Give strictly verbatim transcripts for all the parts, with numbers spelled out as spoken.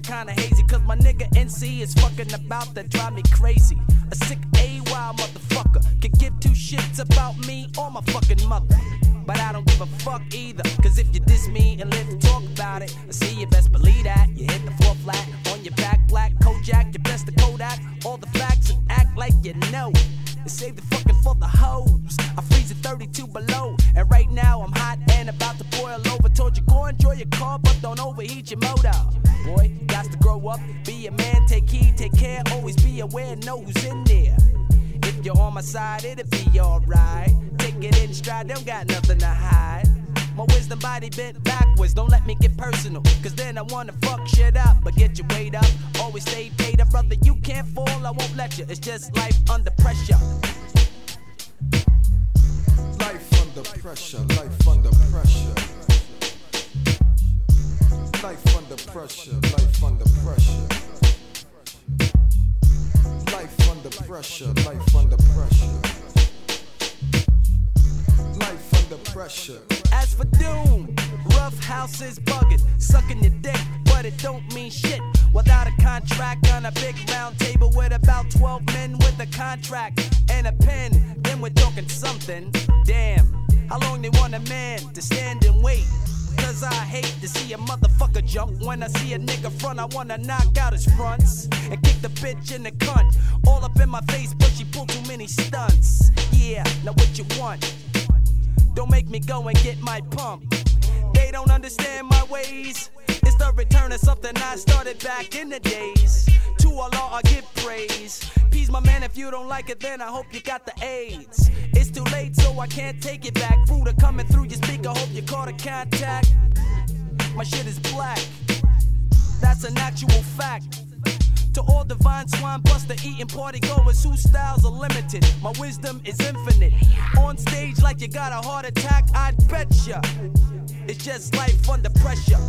kinda hazy, cause my nigga N C is fucking about to drive me crazy. A sick A Y motherfucker can give two shits about me or my fucking mother. But I don't give a fuck either, cause if you diss me and live to talk about it, I see you best believe that. You hit the floor flat, on your back, black Kojak, you best to Kodak, all the facts and act like you know. And save the fucking for the hoes. I freeze at thirty-two below, and right now I'm hot and about to boil over. Told you go enjoy your car, but don't overheat your motor. Boy, you got to grow up, be a man, take heed, take care, always be aware, know who's in there. If you're on my side, it'll be alright. Take it in stride, don't got nothing to hide. My wisdom body bent backwards, don't let me get personal, cause then I wanna fuck shit up. But get your weight up, always stay paid up. Brother, you can't fall, I won't let you. It's just life under pressure. Life under pressure, life under pressure. Life under pressure, life under pressure. Life under pressure, life under pressure. Life under pressure. As for doom, rough house is bugging, sucking your dick, but it don't mean shit. Without a contract on a big round table with about twelve men with a contract and a pen, then we're talking something. Damn, how long they want a man to stand and wait? Cause I hate to see a motherfucker jump. When I see a nigga front, I wanna knock out his fronts and kick the bitch in the cunt. All up in my face, but she pulled too many stunts. Yeah, now what you want? Don't make me go and get my pump. They don't understand my ways. It's the return of something I started back in the days. To Allah I give praise. Peace my man, if you don't like it then I hope you got the AIDS. It's too late so I can't take it back. Buddha coming through your speaker, hope you caught a contact. My shit is black, that's an actual fact. To all divine swine buster eating party goers whose styles are limited, my wisdom is infinite. On stage like you got a heart attack, I'd betcha. It's just life under pressure.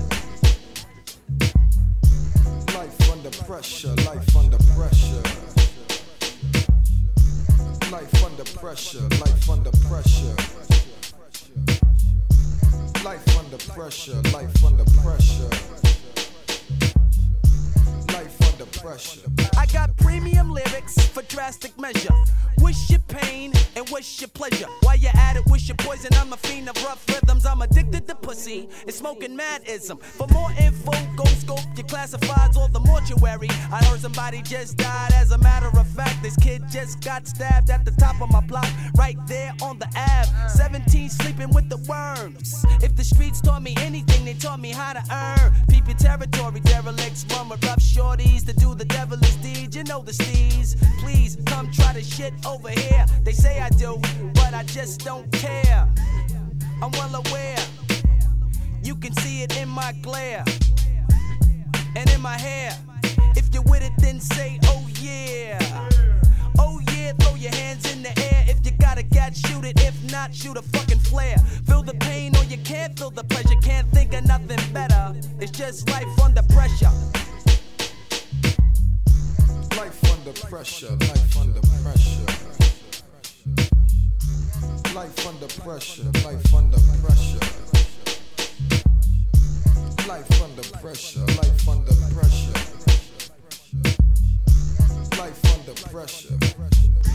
Life under pressure, life under pressure. Life under pressure, life under pressure. Life under pressure, life under pressure. Life under pressure. I got premium lyrics for drastic measure. Wish your pain and wish your pleasure. While you're at it, wish your poison. I'm a fiend of rough rhythms. I'm addicted to pussy and smoking madism. For more info, go scope your classifieds or the mortuary. I heard somebody just died. As a matter of fact, this kid just got stabbed at the top of my block, right there on the Ave. seventeen sleeping with the worms. If the streets taught me anything, they taught me how to earn. Peep your territory, derelicts run with rough shorties to do the devilish deeds. You know the steez. Please come try the shit over here. They say I do, but I just don't care. I'm well aware. You can see it in my glare and in my hair. If you're with it, then say, oh yeah. Oh yeah, throw your hands in the air. If you got a gat, shoot it. If not, shoot a fucking flare. Feel the pain or you can't feel the pleasure. Can't think of nothing better. It's just life under pressure. Life under pressure, life under pressure. Life under pressure, life under pressure. Life under pressure, life under pressure. Life under pressure.